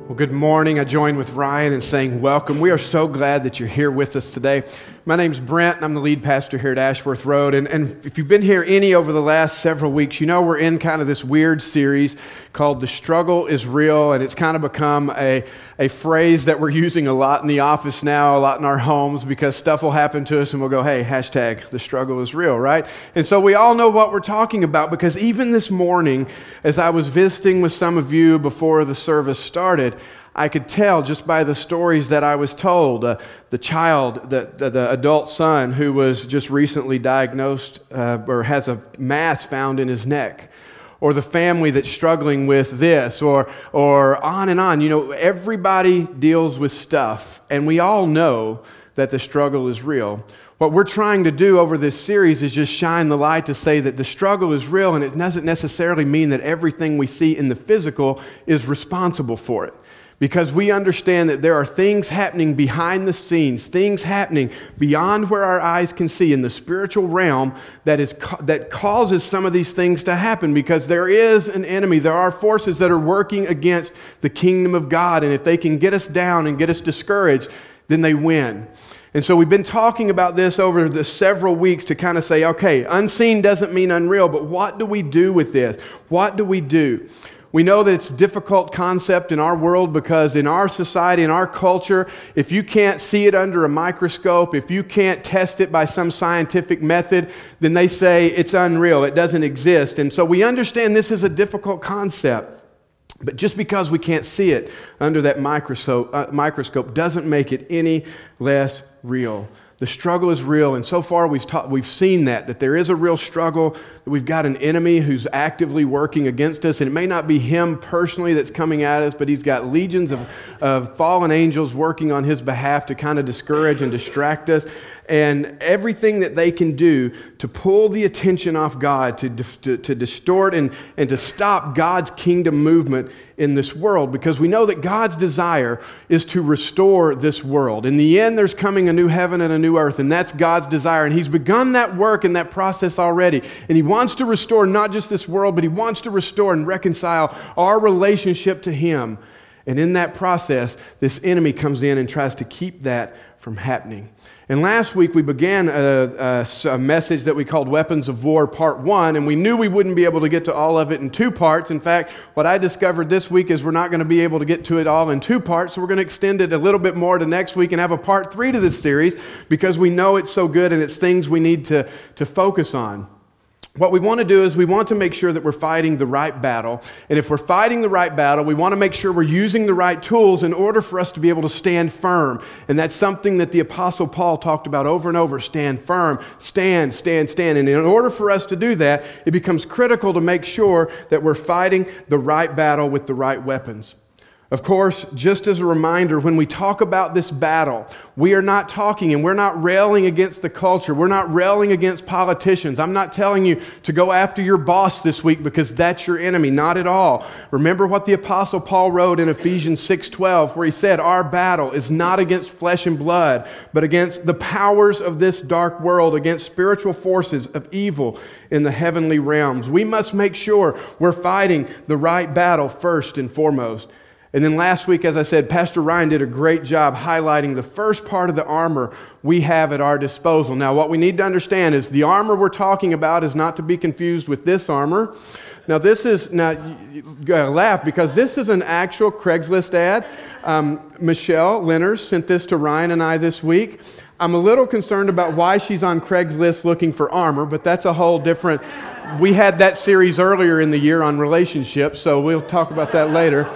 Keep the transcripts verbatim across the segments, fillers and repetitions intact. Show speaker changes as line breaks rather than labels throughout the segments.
Well, good morning. I join with Ryan in saying welcome. We are so glad that you're here with us today. My name's Brent, and I'm the lead pastor here at Ashworth Road. And, and if you've been here any over the last several weeks, you know we're in kind of this weird series called The Struggle is Real, and it's kind of become a, a phrase that we're using a lot in the office now, a lot in our homes, because stuff will happen to us and we'll go, hey, hashtag the struggle is real, right? And so we all know what we're talking about, because even this morning, as I was visiting with some of you before the service started, I could tell just by the stories that I was told. Uh, the child, the, the, the adult son who was just recently diagnosed uh, or has a mass found in his neck, or the family that's struggling with this, or or on and on. You know, everybody deals with stuff, and we all know that the struggle is real. What we're trying to do over this series is just shine the light to say that the struggle is real, and it doesn't necessarily mean that everything we see in the physical is responsible for it. Because we understand that there are things happening behind the scenes, things happening beyond where our eyes can see in the spiritual realm that is that causes some of these things to happen, because there is an enemy. There are forces that are working against the kingdom of God, and if they can get us down and get us discouraged, then they win. And so we've been talking about this over the several weeks to kind of say, okay, unseen doesn't mean unreal, but what do we do with this? What do we do? We know that it's a difficult concept in our world, because in our society, in our culture, if you can't see it under a microscope, if you can't test it by some scientific method, then they say it's unreal, it doesn't exist. And so we understand this is a difficult concept. But just because we can't see it under that microscope, uh, microscope doesn't make it any less real. The struggle is real, and so far we've taught, we've seen that, that there is a real struggle, that we've got an enemy who's actively working against us, and it may not be him personally that's coming at us, but he's got legions of, of fallen angels working on his behalf to kind of discourage and distract us, and everything that they can do to pull the attention off God, to, to, to distort and, and to stop God's kingdom movement in this world, because we know that God's desire is to restore this world. In the end, there's coming a new heaven and a new earth, and that's God's desire, and He's begun that work and that process already, and He wants to restore not just this world, but He wants to restore and reconcile our relationship to Him. And in that process, this enemy comes in and tries to keep that from happening. And last week we began a, a, a message that we called Weapons of War Part one, and we knew we wouldn't be able to get to all of it in two parts. In fact, what I discovered this week is we're not going to be able to get to it all in two parts, so we're going to extend it a little bit more to next week and have a part three to this series, because we know it's so good and it's things we need to, to focus on. What we want to do is we want to make sure that we're fighting the right battle. And if we're fighting the right battle, we want to make sure we're using the right tools in order for us to be able to stand firm. And that's something that the Apostle Paul talked about over and over. Stand firm, stand, stand, stand. And in order for us to do that, it becomes critical to make sure that we're fighting the right battle with the right weapons. Of course, just as a reminder, when we talk about this battle, we are not talking and we're not railing against the culture. We're not railing against politicians. I'm not telling you to go after your boss this week because that's your enemy. Not at all. Remember what the Apostle Paul wrote in Ephesians six twelve, where he said, our battle is not against flesh and blood, but against the powers of this dark world, against spiritual forces of evil in the heavenly realms. We must make sure we're fighting the right battle first and foremost. And then last week, as I said, Pastor Ryan did a great job highlighting the first part of the armor we have at our disposal. Now, what we need to understand is the armor we're talking about is not to be confused with this armor. Now, this is, now, you gotta laugh because this is an actual Craigslist ad. Um, Michelle Lenners sent this to Ryan and I this week. I'm a little concerned about why she's on Craigslist looking for armor, but that's a whole different... We had that series earlier in the year on relationships, so we'll talk about that later.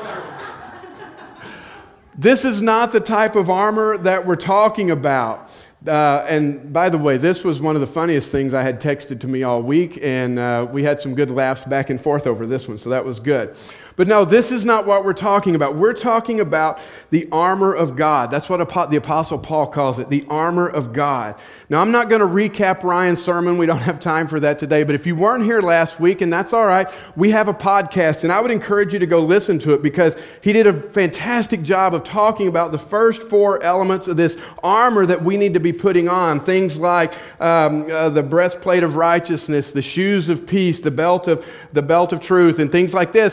This is not the type of armor that we're talking about. Uh, and by the way, this was one of the funniest things I had texted to me all week, and uh, we had some good laughs back and forth over this one, so that was good. But no, this is not what we're talking about. We're talking about the armor of God. That's what the Apostle Paul calls it, the armor of God. Now, I'm not going to recap Ryan's sermon. We don't have time for that today. But if you weren't here last week, and that's all right, we have a podcast, and I would encourage you to go listen to it because he did a fantastic job of talking about the first four elements of this armor that we need to be putting on. Things like um, uh, the breastplate of righteousness, the shoes of peace, the belt of the belt of truth, and things like this. And, and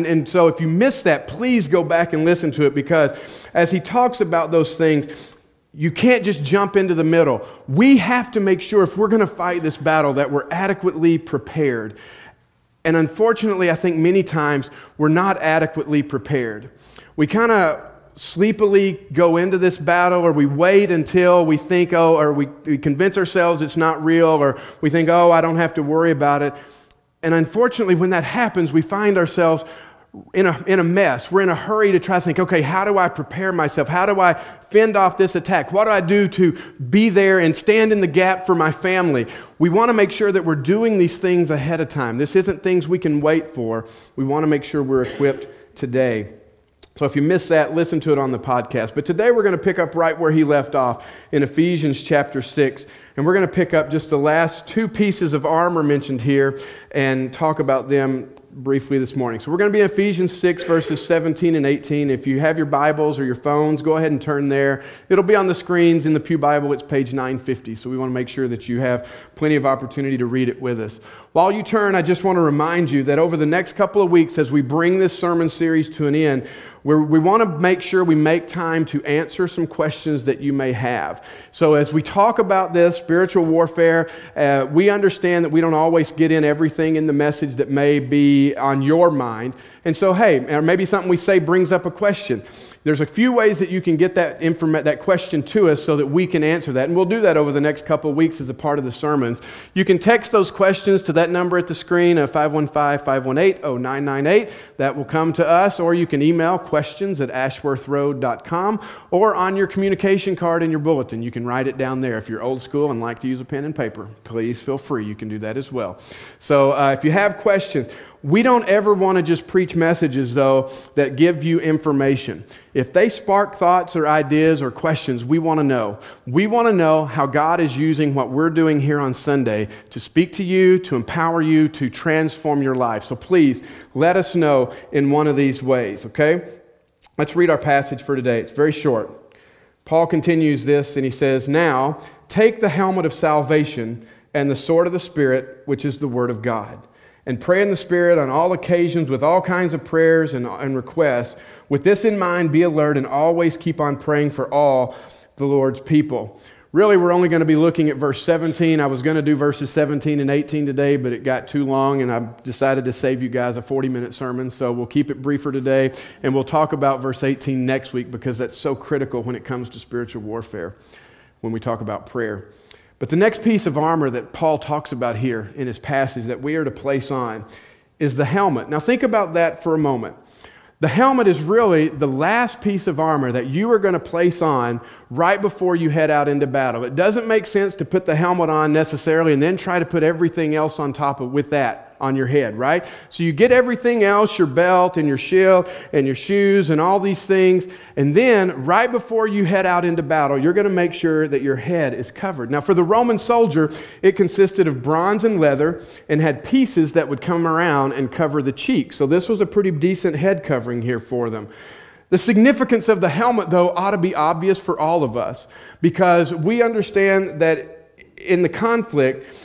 And, and so if you missed that, please go back and listen to it, because as he talks about those things, you can't just jump into the middle. We have to make sure if we're going to fight this battle that we're adequately prepared. And unfortunately, I think many times we're not adequately prepared. We kind of sleepily go into this battle, or we wait until we think, oh, or we, we convince ourselves it's not real, or we think, oh, I don't have to worry about it. And unfortunately, when that happens, we find ourselves in a, in a mess. We're in a hurry to try to think, okay, how do I prepare myself? How do I fend off this attack? What do I do to be there and stand in the gap for my family? We want to make sure that we're doing these things ahead of time. This isn't things we can wait for. We want to make sure we're equipped today. So if you missed that, listen to it on the podcast. But today we're going to pick up right where he left off in Ephesians chapter six. And we're going to pick up just the last two pieces of armor mentioned here and talk about them briefly this morning. So we're going to be in Ephesians six, verses seventeen and eighteen. If you have your Bibles or your phones, go ahead and turn there. It'll be on the screens in the Pew Bible. It's page nine fifty. So we want to make sure that you have plenty of opportunity to read it with us. While you turn, I just want to remind you that over the next couple of weeks, as we bring this sermon series to an end, We're, we want to make sure we make time to answer some questions that you may have. So as we talk about this, spiritual warfare, uh, we understand that we don't always get in everything in the message that may be on your mind. And so, hey, or maybe something we say brings up a question. There's a few ways that you can get that informa- that question to us so that we can answer that. And we'll do that over the next couple of weeks as a part of the sermons. You can text those questions to that number at the screen, uh, five one five, five one eight, zero nine nine eight. That will come to us. Or you can email questions at ashworth road dot com, or on your communication card in your bulletin. You can write it down there. If you're old school and like to use a pen and paper, please feel free. You can do that as well. So uh, if you have questions, we don't ever want to just preach messages, though, that give you information. If they spark thoughts or ideas or questions, we want to know. We want to know how God is using what we're doing here on Sunday to speak to you, to empower you, to transform your life. So please, let us know in one of these ways, okay? Let's read our passage for today. It's very short. Paul continues this, and he says, "Now, take the helmet of salvation and the sword of the Spirit, which is the Word of God. And pray in the Spirit on all occasions with all kinds of prayers and, and requests. With this in mind, be alert and always keep on praying for all the Lord's people." Really, we're only going to be looking at verse seventeen. I was going to do verses seventeen and eighteen today, but it got too long, and I decided to save you guys a forty-minute sermon. So we'll keep it briefer today, and we'll talk about verse eighteen next week, because that's so critical when it comes to spiritual warfare, when we talk about prayer. But the next piece of armor that Paul talks about here in his passage that we are to place on is the helmet. Now think about that for a moment. The helmet is really the last piece of armor that you are going to place on right before you head out into battle. It doesn't make sense to put the helmet on necessarily and then try to put everything else on top of with that on your head, right? So you get everything else, your belt and your shield and your shoes and all these things, and then right before you head out into battle, you're going to make sure that your head is covered. Now for the Roman soldier, it consisted of bronze and leather and had pieces that would come around and cover the cheeks. So this was a pretty decent head covering here for them. The significance of the helmet, though, ought to be obvious for all of us, because we understand that in the conflict,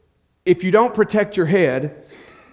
if you don't protect your head,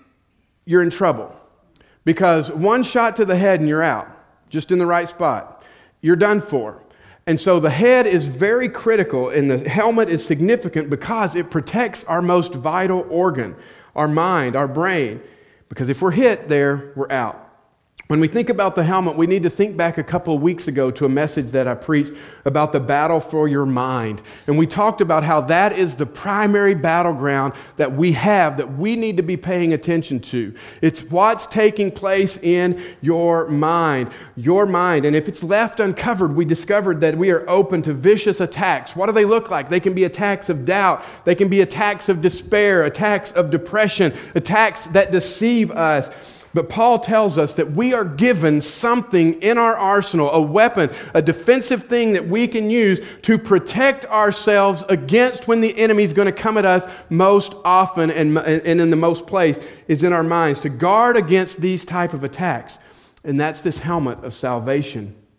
you're in trouble. Because one shot to the head and you're out, just in the right spot. You're done for. And so the head is very critical, and the helmet is significant because it protects our most vital organ, our mind, our brain. Because if we're hit there, we're out. When we think about the helmet, we need to think back a couple of weeks ago to a message that I preached about the battle for your mind. And we talked about how that is the primary battleground that we have, that we need to be paying attention to. It's what's taking place in your mind. Your mind. And if it's left uncovered, we discovered that we are open to vicious attacks. What do they look like? They can be attacks of doubt. They can be attacks of despair, attacks of depression, attacks that deceive us. But Paul tells us that we are given something in our arsenal, a weapon, a defensive thing that we can use to protect ourselves against when the enemy is going to come at us most often and, and in the most place is in our minds, to guard against these type of attacks. And that's this helmet of salvation.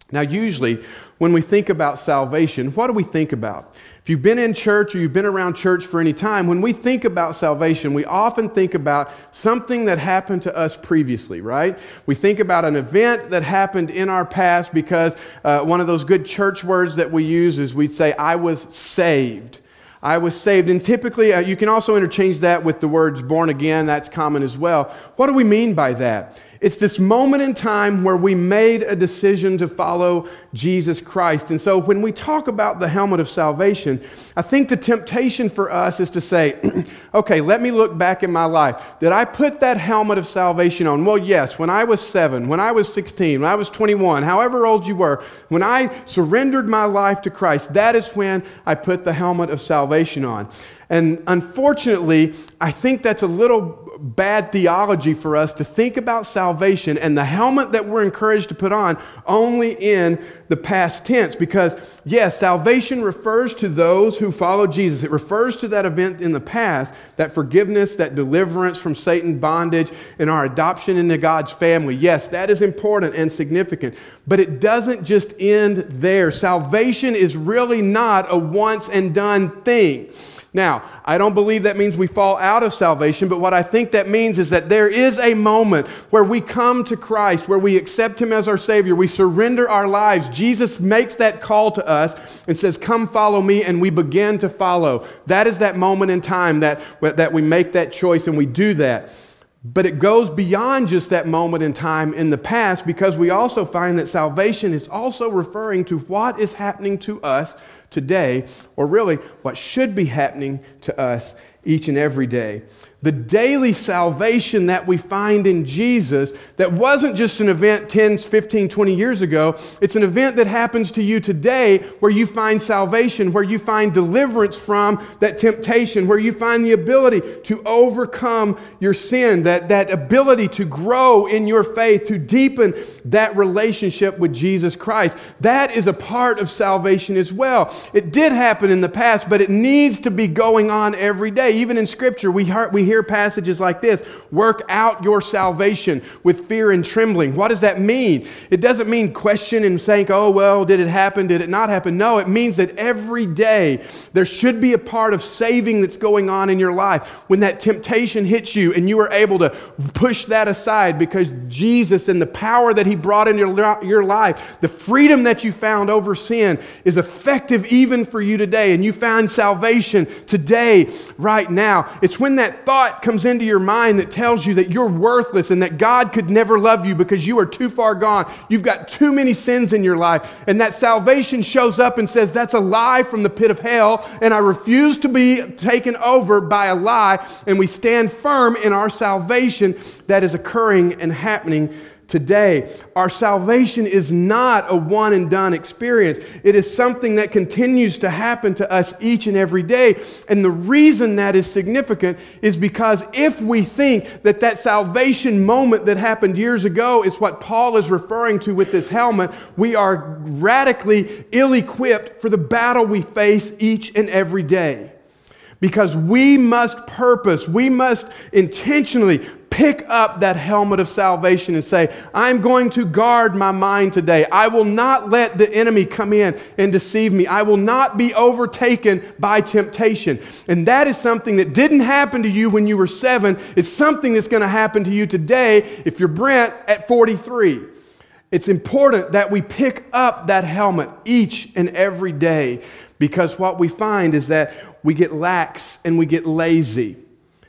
Now, usually, when we think about salvation, what do we think about? If you've been in church or you've been around church for any time, when we think about salvation, we often think about something that happened to us previously, right? We think about an event that happened in our past because uh, one of those good church words that we use is we'd say, I was saved. I was saved. And typically, uh, you can also interchange that with the words born again. That's common as well. What do we mean by that? It's this moment in time where we made a decision to follow Jesus Christ. And so when we talk about the helmet of salvation, I think the temptation for us is to say, okay, let me look back in my life. Did I put that helmet of salvation on? Well, yes, when I was seven, when I was sixteen, when I was twenty-one, however old you were, when I surrendered my life to Christ, that is when I put the helmet of salvation on. And unfortunately, I think that's a little bad theology for us to think about salvation and the helmet that we're encouraged to put on only in the past tense. Because, yes, salvation refers to those who follow Jesus. It refers to that event in the past, that forgiveness, that deliverance from Satan's bondage, and our adoption into God's family. Yes, that is important and significant. But it doesn't just end there. Salvation is really not a once and done thing. Now, I don't believe that means we fall out of salvation, but what I think that means is that there is a moment where we come to Christ, where we accept Him as our Savior, we surrender our lives. Jesus makes that call to us and says, come follow me, and we begin to follow. That is that moment in time that, that we make that choice and we do that. But it goes beyond just that moment in time in the past, because we also find that salvation is also referring to what is happening to us today, or really what should be happening to us each and every day. The daily salvation that we find in Jesus, that wasn't just an event ten, fifteen, twenty years ago. It's an event that happens to you today, where you find salvation, where you find deliverance from that temptation, where you find the ability to overcome your sin, that, that ability to grow in your faith, to deepen that relationship with Jesus Christ. That is a part of salvation as well. It did happen in the past, but it needs to be going on every day. Even in Scripture, we hear, we hear passages like this: work out your salvation with fear and trembling. What does that mean? It doesn't mean question and saying, oh, well, did it happen? Did it not happen? No, it means that every day there should be a part of saving that's going on in your life. When that temptation hits you and you are able to push that aside because Jesus and the power that He brought into your, your life, the freedom that you found over sin is effective even for you today, and you found salvation today, right now. It's when that thought comes into your mind that tells you that you're worthless and that God could never love you because you are too far gone. You've got too many sins in your life. And that salvation shows up and says, that's a lie from the pit of hell, and I refuse to be taken over by a lie. And we stand firm in our salvation that is occurring and happening today. Our salvation is not a one and done experience. It is something that continues to happen to us each and every day. And the reason that is significant is because if we think that that salvation moment that happened years ago is what Paul is referring to with this helmet, we are radically ill-equipped for the battle we face each and every day. Because we must purpose, we must intentionally pick up that helmet of salvation and say, I'm going to guard my mind today. I will not let the enemy come in and deceive me. I will not be overtaken by temptation. And that is something that didn't happen to you when you were seven. It's something that's going to happen to you today if you're Brent at forty-three. It's important that we pick up that helmet each and every day, because what we find is that we get lax and we get lazy.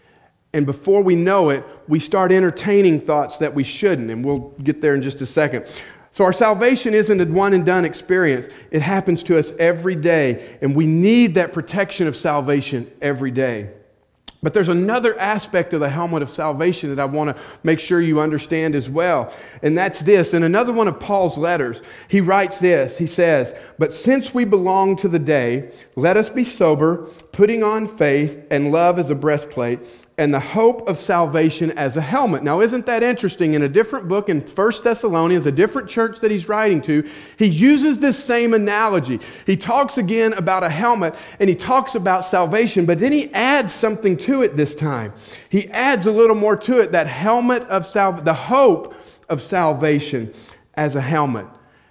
And before we know it, we start entertaining thoughts that we shouldn't. And we'll get there in just a second. So our salvation isn't a one and done experience. It happens to us every day. And we need that protection of salvation every day. But there's another aspect of the helmet of salvation that I want to make sure you understand as well. And that's this. In another one of Paul's letters, he writes this. He says, but since we belong to the day, let us be sober, putting on faith and love as a breastplate, and the hope of salvation as a helmet. Now, isn't that interesting? In a different book, in First Thessalonians, a different church that he's writing to, he uses this same analogy. He talks again about a helmet, and he talks about salvation, but then he adds something to it this time. He adds a little more to it, that helmet of salvation, the hope of salvation as a helmet.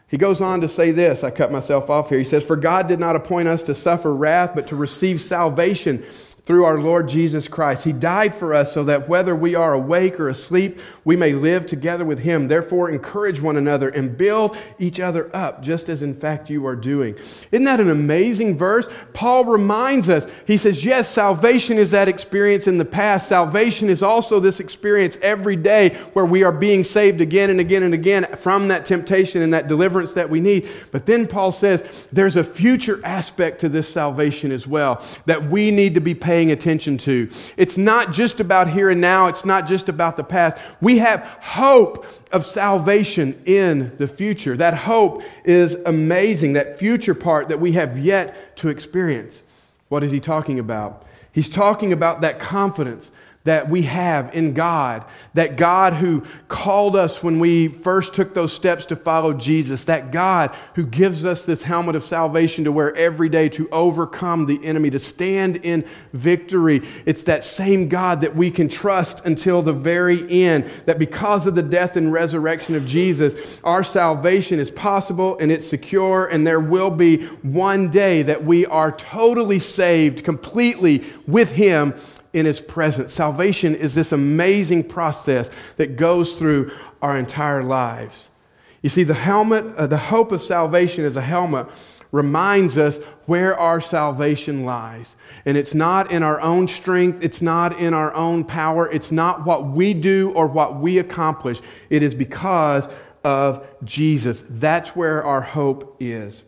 He goes on to say this. I cut myself off here. He says, "For God did not appoint us to suffer wrath, but to receive salvation through our Lord Jesus Christ. He died for us so that whether we are awake or asleep, we may live together with Him. Therefore, encourage one another and build each other up, just as in fact you are doing." Isn't that an amazing verse? Paul reminds us. He says, yes, salvation is that experience in the past. Salvation is also this experience every day where we are being saved again and again and again from that temptation and that deliverance that we need. But then Paul says there's a future aspect to this salvation as well that we need to be paying attention to. It's not just about here and now. It's not just about the past. We have hope of salvation in the future. That hope is amazing. That future part that we have yet to experience. What is he talking about? He's talking about that confidence that we have in God, that God who called us when we first took those steps to follow Jesus, that God who gives us this helmet of salvation to wear every day to overcome the enemy, to stand in victory. It's that same God that we can trust until the very end, that because of the death and resurrection of Jesus, our salvation is possible and it's secure, and there will be one day that we are totally saved completely with Him in His presence. Salvation is this amazing process that goes through our entire lives. You see, the helmet, uh, the hope of salvation as a helmet reminds us where our salvation lies. And it's not in our own strength. It's not in our own power. It's not what we do or what we accomplish. It is because of Jesus. That's where our hope is.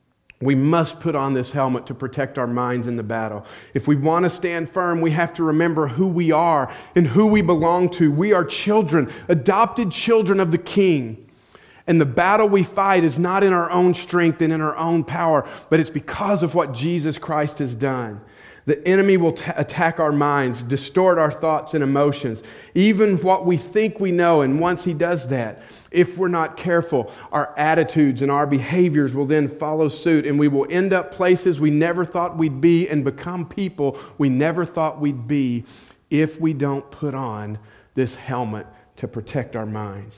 We must put on this helmet to protect our minds in the battle. If we want to stand firm, we have to remember who we are and who we belong to. We are children, adopted children of the King. And the battle we fight is not in our own strength and in our own power, but it's because of what Jesus Christ has done. The enemy will t- attack our minds, distort our thoughts and emotions, even what we think we know. And once he does that, if we're not careful, our attitudes and our behaviors will then follow suit, and we will end up places we never thought we'd be and become people we never thought we'd be if we don't put on this helmet to protect our minds.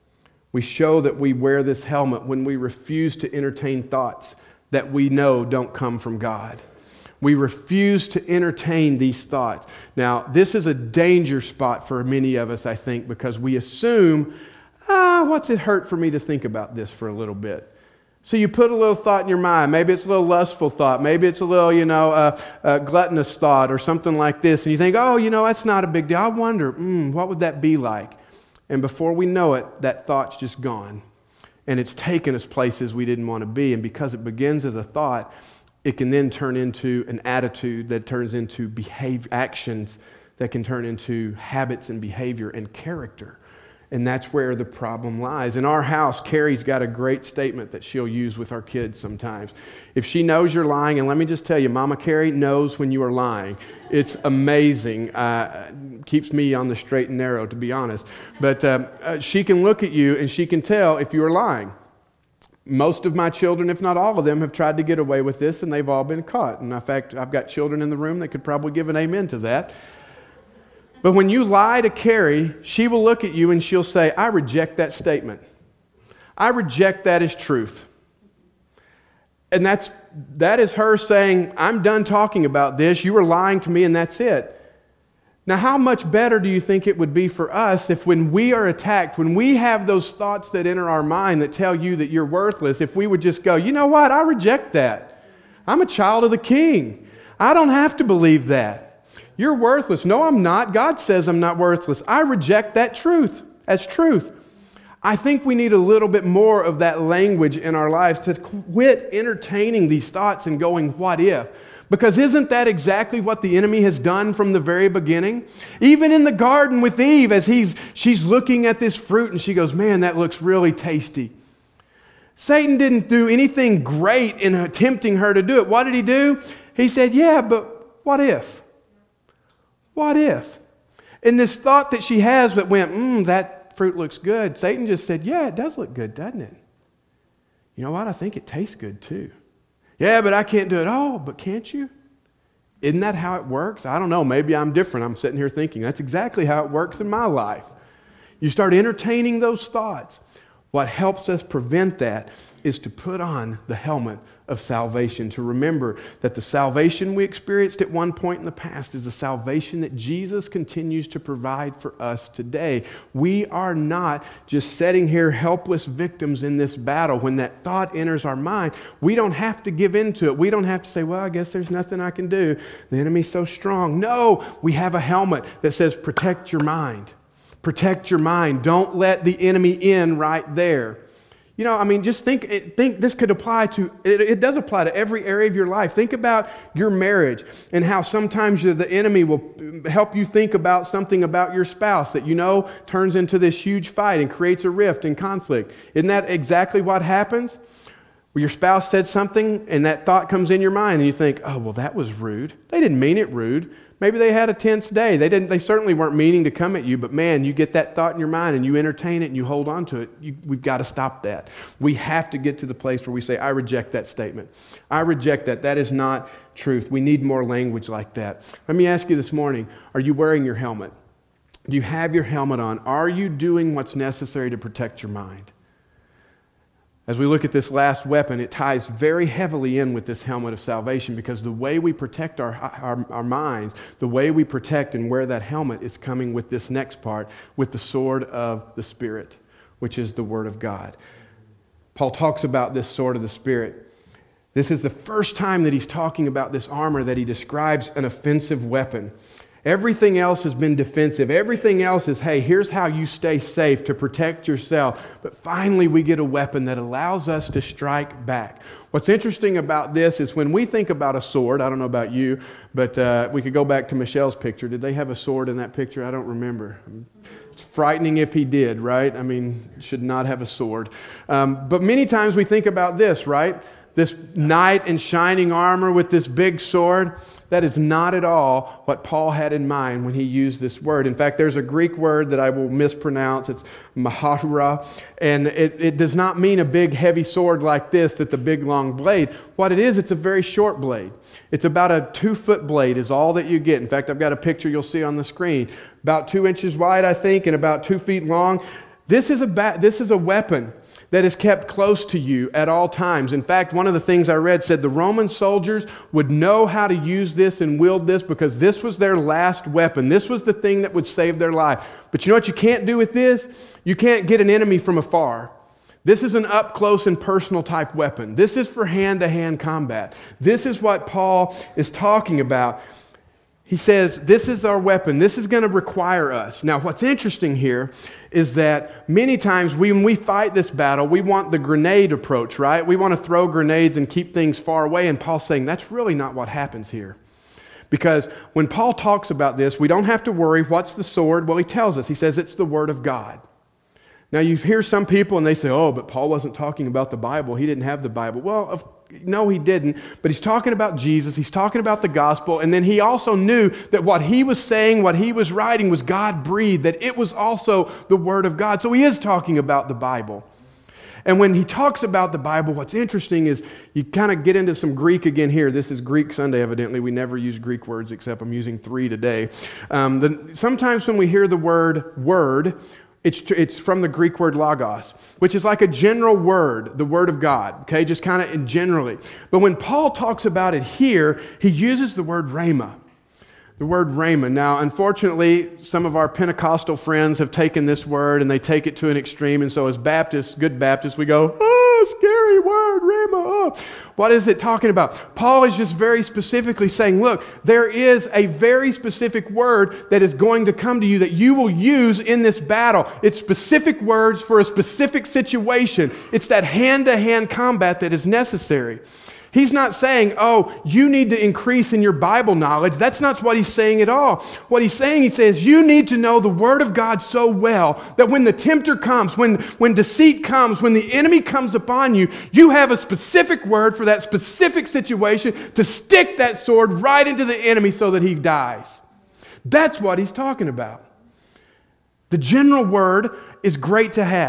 We show that we wear this helmet when we refuse to entertain thoughts that we know don't come from God. We refuse to entertain these thoughts. Now, this is a danger spot for many of us, I think, because we assume, ah, what's it hurt for me to think about this for a little bit? So you put a little thought in your mind. Maybe it's a little lustful thought. Maybe it's a little, you know, uh, uh, gluttonous thought or something like this. And you think, oh, you know, that's not a big deal. I wonder, mm, what would that be like? And before we know it, that thought's just gone. And it's taken us places we didn't want to be. And because it begins as a thought, it can then turn into an attitude that turns into behavior, actions that can turn into habits and behavior and character. And that's where the problem lies. In our house, Carrie's got a great statement that she'll use with our kids sometimes. If she knows you're lying, and let me just tell you, Mama Carrie knows when you are lying. It's amazing. Uh, keeps me on the straight and narrow, to be honest. But uh, uh, she can look at you and she can tell if you are lying. Most of my children, if not all of them, have tried to get away with this, and they've all been caught. And in fact, I've got children in the room that could probably give an amen to that. But when you lie to Carrie, she will look at you and she'll say, I reject that statement. I reject that as truth. And that's that is her saying, I'm done talking about this. You were lying to me, and that's it. Now, how much better do you think it would be for us if when we are attacked, when we have those thoughts that enter our mind that tell you that you're worthless, if we would just go, you know what, I reject that. I'm a child of the King. I don't have to believe that. You're worthless. No, I'm not. God says I'm not worthless. I reject that truth as truth. I think we need a little bit more of that language in our lives to quit entertaining these thoughts and going, what if? Because isn't that exactly what the enemy has done from the very beginning? Even in the garden with Eve, as he's she's looking at this fruit and she goes, man, that looks really tasty. Satan didn't do anything great in attempting her to do it. What did he do? He said, yeah, but what if? What if? And this thought that she has that went, mm, that fruit looks good. Satan just said, yeah, it does look good, doesn't it? You know what? I think it tastes good too. Yeah, but I can't do it. Oh, but can't you? Isn't that how it works? I don't know. Maybe I'm different. I'm sitting here thinking that's exactly how it works in my life. You start entertaining those thoughts. What helps us prevent that is to put on the helmet of salvation, to remember that the salvation we experienced at one point in the past is the salvation that Jesus continues to provide for us today. We are not just sitting here helpless victims in this battle. When that thought enters our mind, we don't have to give in to it. We don't have to say, well, I guess there's nothing I can do. The enemy's so strong. No, we have a helmet that says, protect your mind. Protect your mind. Don't let the enemy in right there. You know, I mean, just think, think this could apply to, it, it does apply to every area of your life. Think about your marriage and how sometimes the enemy will help you think about something about your spouse that you know turns into this huge fight and creates a rift and conflict. Isn't that exactly what happens? Where your spouse said something and that thought comes in your mind and you think, oh, well, that was rude. They didn't mean it rude. Maybe they had a tense day. They didn't. They certainly weren't meaning to come at you, but man, you get that thought in your mind and you entertain it and you hold on to it. You, we've got to stop that. We have to get to the place where we say, I reject that statement. I reject that. That is not truth. We need more language like that. Let me ask you this morning, are you wearing your helmet? Do you have your helmet on? Are you doing what's necessary to protect your mind? As we look at this last weapon, it ties very heavily in with this helmet of salvation because the way we protect our, our, our minds, the way we protect and wear that helmet is coming with this next part, with the sword of the Spirit, which is the Word of God. Paul talks about this sword of the Spirit. This is the first time that he's talking about this armor that he describes an offensive weapon. Everything else has been defensive. Everything else is, hey, here's how you stay safe to protect yourself. But finally, we get a weapon that allows us to strike back. What's interesting about this is when we think about a sword, I don't know about you, but uh, we could go back to Michelle's picture. Did they have a sword in that picture? I don't remember. It's frightening if he did, right? I mean, should not have a sword. Um, but many times we think about this, right? This knight in shining armor with this big sword. That is not at all what Paul had in mind when he used this word. In fact, there's a Greek word that I will mispronounce. It's mahara, and it, it does not mean a big heavy sword like this, that the big long blade. What it is, it's a very short blade. It's about a two-foot blade is all that you get. In fact, I've got a picture you'll see on the screen. About two inches wide, I think, and about two feet long. This is a ba- this is a weapon that is kept close to you at all times. In fact, one of the things I read said the Roman soldiers would know how to use this and wield this because this was their last weapon. This was the thing that would save their life. But you know what you can't do with this? You can't get an enemy from afar. This is an up-close and personal type weapon. This is for hand-to-hand combat. This is what Paul is talking about. He says, this is our weapon. This is going to require us. Now, what's interesting here is that many times when we fight this battle, we want the grenade approach, right? We want to throw grenades and keep things far away. And Paul's saying that's really not what happens here. Because when Paul talks about this, we don't have to worry, what's the sword? Well, he tells us. He says it's the Word of God. Now, you hear some people and they say, oh, but Paul wasn't talking about the Bible. He didn't have the Bible. Well, of No, he didn't, but he's talking about Jesus, he's talking about the gospel, and then he also knew that what he was saying, what he was writing was God-breathed, that it was also the Word of God. So he is talking about the Bible. And when he talks about the Bible, what's interesting is you kind of get into some Greek again here. This is Greek Sunday, evidently. We never use Greek words, except I'm using three today. Um, the, sometimes when we hear the word word, It's, it's from the Greek word logos, which is like a general word, the Word of God, okay, just kind of generally. But when Paul talks about it here, he uses the word rhema, the word rhema. Now, unfortunately, some of our Pentecostal friends have taken this word and they take it to an extreme, and so as Baptists, good Baptists, we go, oh, scary word, rhema, oh. What is it talking about? Paul is just very specifically saying, look, there is a very specific word that is going to come to you that you will use in this battle. It's specific words for a specific situation. It's that hand-to-hand combat that is necessary. He's not saying, oh, you need to increase in your Bible knowledge. That's not what he's saying at all. What he's saying, he says, you need to know the Word of God so well that when the tempter comes, when, when deceit comes, when the enemy comes upon you, you have a specific word for that specific situation to stick that sword right into the enemy so that he dies. That's what he's talking about. The general word is great to have.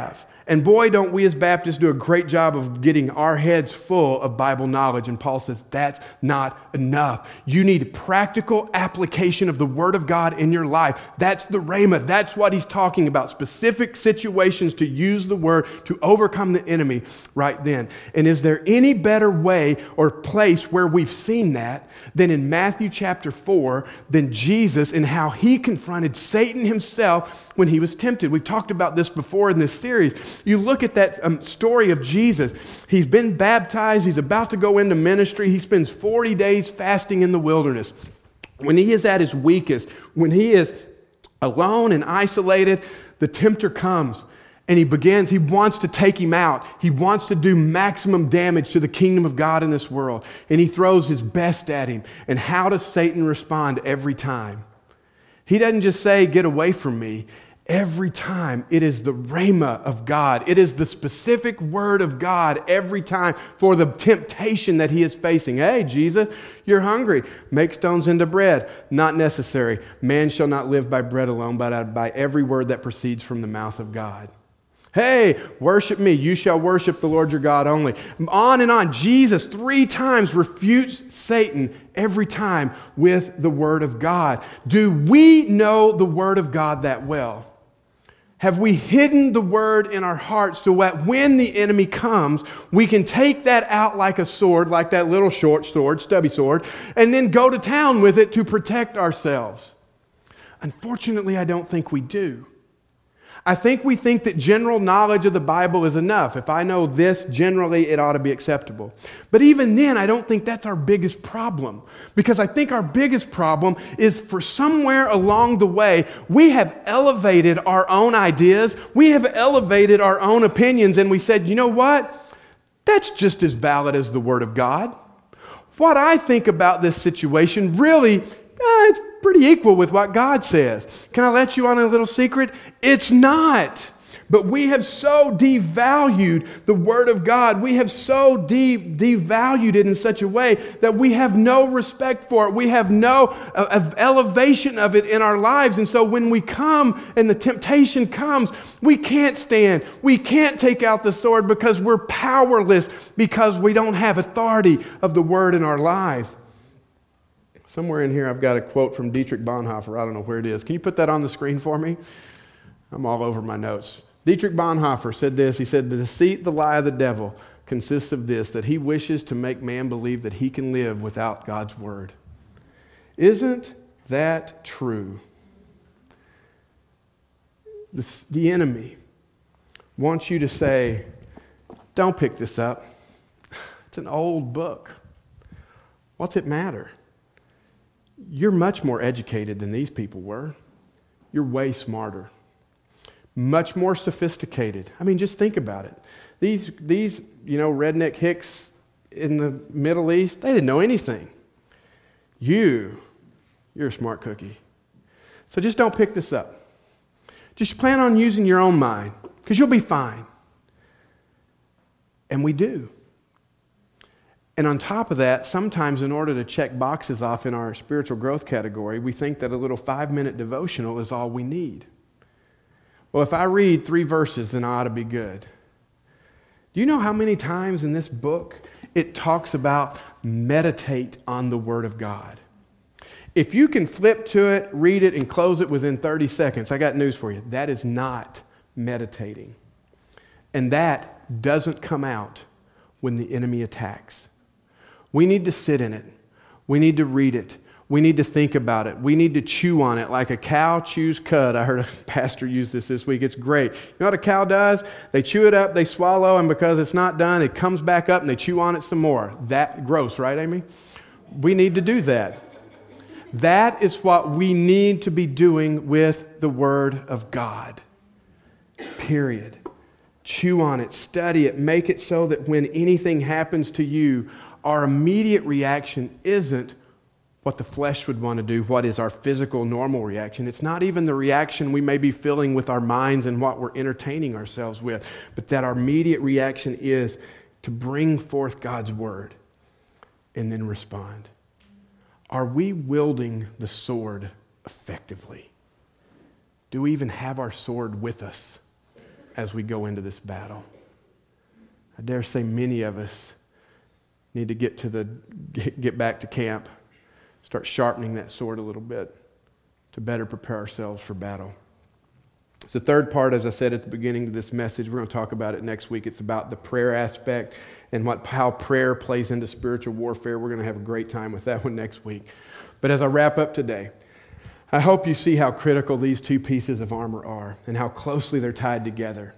And boy, don't we as Baptists do a great job of getting our heads full of Bible knowledge. And Paul says that's not enough. You need practical application of the Word of God in your life. That's the Rhema. That's what he's talking about. Specific situations to use the Word to overcome the enemy right then. And is there any better way or place where we've seen that than in Matthew chapter four, than Jesus and how he confronted Satan himself when he was tempted? We've talked about this before in this series. You look at that um, story of Jesus. He's been baptized. He's about to go into ministry. He spends forty days fasting in the wilderness. When he is at his weakest, when he is alone and isolated, the tempter comes. And he begins, he wants to take him out. He wants to do maximum damage to the kingdom of God in this world. And he throws his best at him. And how does Satan respond every time? He doesn't just say, get away from me. Every time, it is the rhema of God. It is the specific word of God every time for the temptation that he is facing. Hey, Jesus, you're hungry. Make stones into bread. Not necessary. Man shall not live by bread alone, but by every word that proceeds from the mouth of God. Hey, worship me. You shall worship the Lord your God only. On and on. Jesus three times refutes Satan every time with the Word of God. Do we know the Word of God that well? Have we hidden the Word in our hearts so that when the enemy comes, we can take that out like a sword, like that little short sword, stubby sword, and then go to town with it to protect ourselves? Unfortunately, I don't think we do. I think we think that general knowledge of the Bible is enough. If I know this generally, it ought to be acceptable. But even then, I don't think that's our biggest problem. Because I think our biggest problem is for somewhere along the way, we have elevated our own ideas. We have elevated our own opinions. And we said, you know what? That's just as valid as the Word of God. What I think about this situation really, eh, it's pretty equal with what God says. Can I let you on a little secret? It's not. But we have so devalued the Word of God. We have so de- devalued it in such a way that we have no respect for it. We have no uh, elevation of it in our lives. And so when we come and the temptation comes, we can't stand. We can't take out the sword because we're powerless, because we don't have authority of the Word in our lives. Somewhere in here, I've got a quote from Dietrich Bonhoeffer. I don't know where it is. Can you put that on the screen for me? I'm all over my notes. Dietrich Bonhoeffer said this. He said, the deceit, the lie of the devil consists of this, that he wishes to make man believe that he can live without God's word. Isn't that true? The, the enemy wants you to say, don't pick this up. It's an old book. What's it matter? You're much more educated than these people were. You're way smarter. Much more sophisticated. I mean, just think about it. These, these, you know, redneck hicks in the Middle East, they didn't know anything. You, you're a smart cookie. So just don't pick this up. Just plan on using your own mind, because you'll be fine. And we do. And on top of that, sometimes in order to check boxes off in our spiritual growth category, we think that a little five-minute devotional is all we need. Well, if I read three verses, then I ought to be good. Do you know how many times in this book it talks about meditate on the Word of God? If you can flip to it, read it, and close it within thirty seconds, I got news for you. That is not meditating. And that doesn't come out when the enemy attacks. We need to sit in it. We need to read it. We need to think about it. We need to chew on it like a cow chews cud. I heard a pastor use this this week. It's great. You know what a cow does? They chew it up, they swallow, and because it's not done, it comes back up and they chew on it some more. That gross, right, Amy? We need to do that. That is what we need to be doing with the Word of God. Period. Chew on it, study it, make it so that when anything happens to you, our immediate reaction isn't what the flesh would want to do, what is our physical normal reaction. It's not even the reaction we may be feeling with our minds and what we're entertaining ourselves with, but that our immediate reaction is to bring forth God's Word and then respond. Are we wielding the sword effectively? Do we even have our sword with us? as we go into this battle. I dare say many of us need to get to the get, get back to camp, start sharpening that sword a little bit to better prepare ourselves for battle. It's the third part, as I said at the beginning of this message. We're going to talk about it next week. It's about the prayer aspect and what how prayer plays into spiritual warfare. We're going to have a great time with that one next week. But as I wrap up today, I hope you see how critical these two pieces of armor are and how closely they're tied together.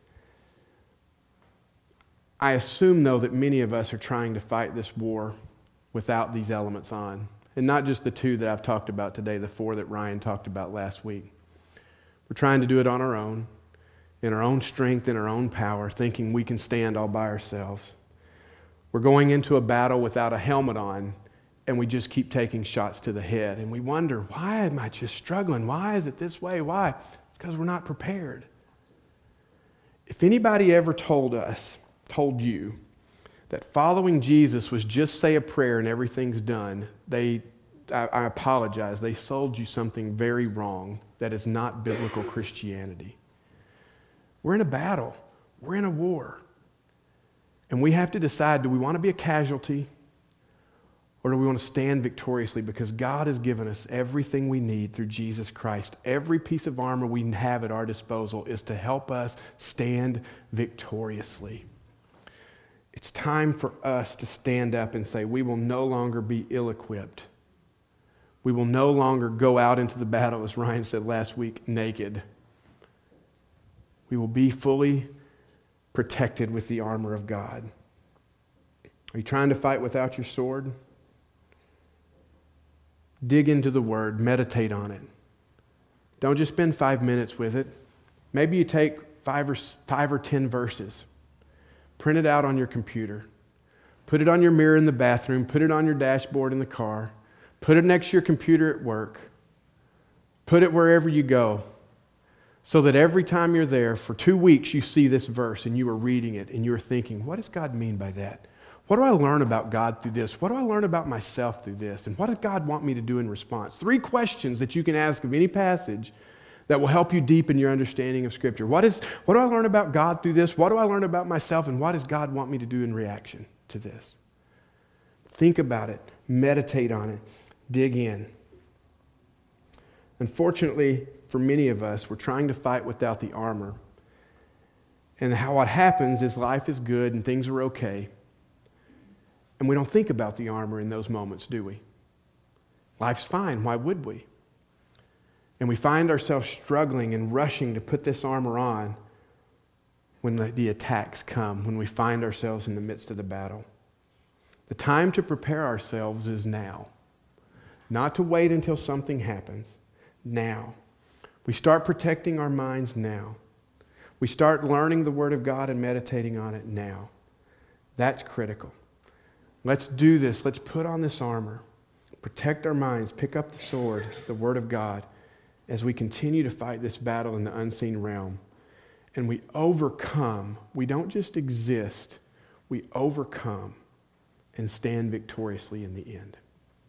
I assume, though, that many of us are trying to fight this war without these elements on. And not just the two that I've talked about today, the four that Ryan talked about last week. We're trying to do it on our own, in our own strength, in our own power, thinking we can stand all by ourselves. We're going into a battle without a helmet on, and we just keep taking shots to the head. And we wonder, why am I just struggling? Why is it this way? Why? It's because we're not prepared. If anybody ever told us, told you, that following Jesus was just say a prayer and everything's done, they, I, I apologize, they sold you something very wrong that is not biblical Christianity. We're in a battle. We're in a war. And we have to decide, do we want to be a casualty or do we want to stand victoriously? Because God has given us everything we need through Jesus Christ. Every piece of armor we have at our disposal is to help us stand victoriously. It's time for us to stand up and say, we will no longer be ill-equipped. We will no longer go out into the battle, as Ryan said last week, naked. We will be fully protected with the armor of God. Are you trying to fight without your sword? Dig into the Word. Meditate on it. Don't just spend five minutes with it. Maybe you take five or, five or ten verses. Print it out on your computer. Put it on your mirror in the bathroom. Put it on your dashboard in the car. Put it next to your computer at work. Put it wherever you go so that every time you're there for two weeks you see this verse and you are reading it and you're thinking, what does God mean by that? What do I learn about God through this? What do I learn about myself through this? And what does God want me to do in response? Three questions that you can ask of any passage that will help you deepen your understanding of Scripture. What is, what do I learn about God through this? What do I learn about myself? And what does God want me to do in reaction to this? Think about it. Meditate on it. Dig in. Unfortunately, for many of us, we're trying to fight without the armor. And how what happens is life is good and things are okay. And we don't think about the armor in those moments, do we? Life's fine. Why would we? And we find ourselves struggling and rushing to put this armor on when the, the attacks come, when we find ourselves in the midst of the battle. The time to prepare ourselves is now. Not to wait until something happens. Now. We start protecting our minds now. We start learning the Word of God and meditating on it now. That's critical. Let's do this. Let's put on this armor. Protect our minds. Pick up the sword, the Word of God, as we continue to fight this battle in the unseen realm. And we overcome. We don't just exist. We overcome and stand victoriously in the end.